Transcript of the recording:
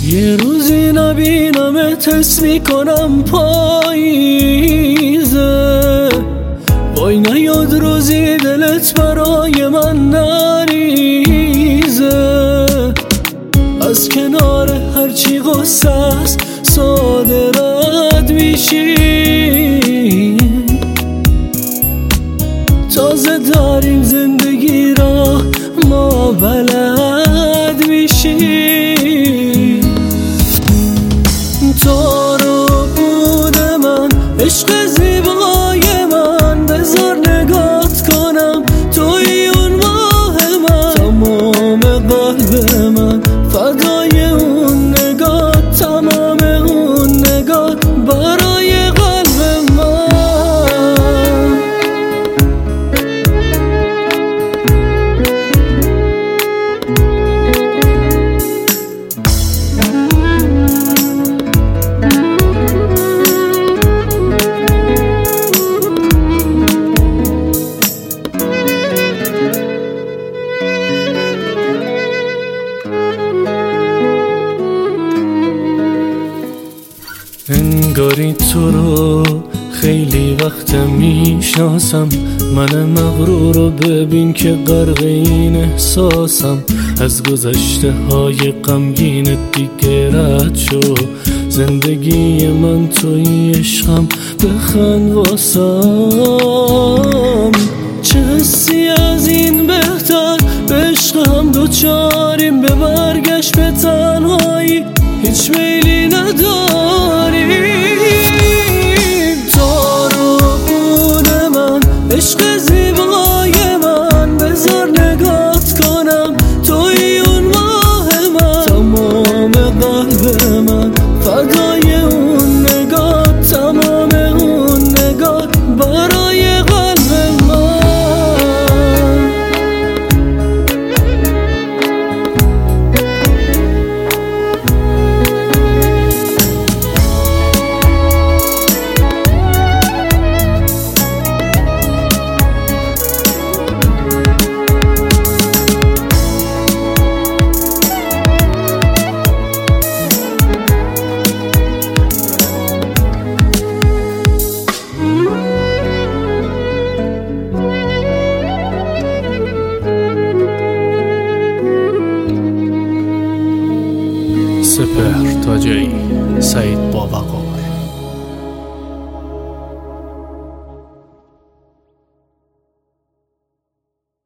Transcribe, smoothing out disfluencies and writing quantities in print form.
یه روزی نبینمت حس میکنم پاییزه، وای نیاد روزی دلت برای من نریزه. از کنار هرچی غصه است ساده رد میشی، تازه در این زندگی را ما بلد میشی. تو رو بود من، عشق زیبای من، بذار نگات کنم توی اون ماه من. تمام قلب من فدای اون نگاه، تمام اون نگاه برای قلب من. انگاری تو رو خیلی وقت میشناسم، من مغرور رو ببین که غرق این احساسم. از گذشته های غمگین دیگه رد شو، زندگی من توی عشقم، بخند واسم. چه حسی از این بهتر، به عشق هم دوچاریم، به برگشت به تنهایی هیچ میلی نداریم. تو رو بود من، عشق زیبای من، بذار نگات کنم توی اون ماه من. تمام قلب من فدای اون نگاه، تمام اون نگاه برای قلب من. سپهر تاجری، سعید بابقا.